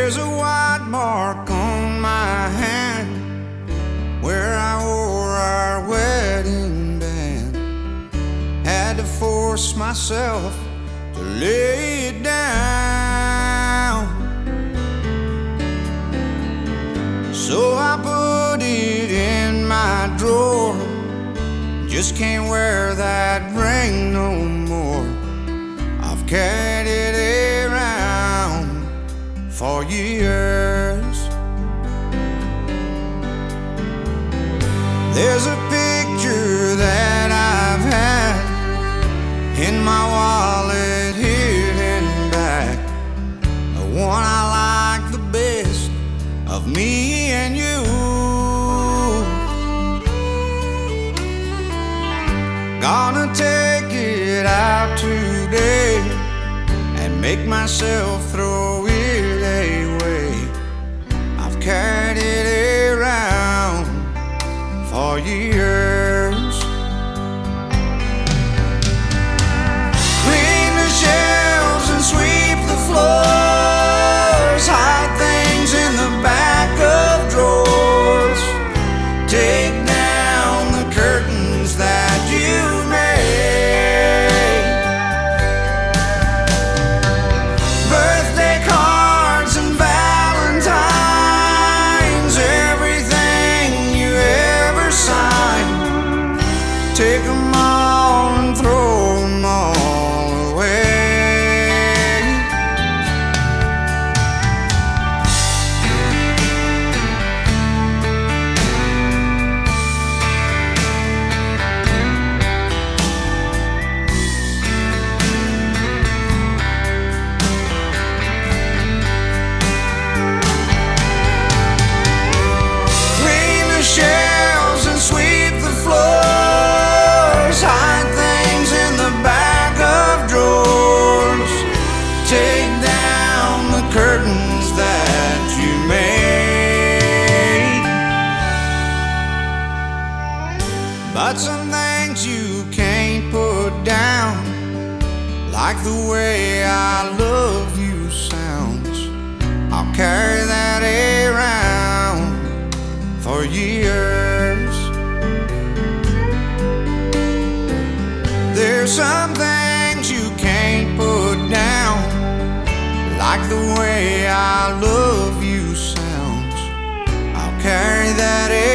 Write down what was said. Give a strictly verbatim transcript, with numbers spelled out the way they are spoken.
There's a white mark on my hand where I wore our wedding band. Had to force myself to lay it down. So I put it in my drawer. Just can't wear that ring no more. I've carried it around for years. There's a picture that I've had in my wallet hidden back, the one I like the best of me and you. Gonna take it out today and make myself throw it away. I've carried it around for years. Clean the shelves and sweep the floors, hide things in the back of drawers, take down the curtains that you made. Birthday cards and valentines, everything you ever signed, take them all and throw them all away. Clean the shelves and sweep the floors, hide things in the back of drawers, take down the curtains that you made. But some things you can't put down, like the way I love you sounds. I'll carry that around for years. There's some things you can't put down, like the way I love you sounds. I'll carry that around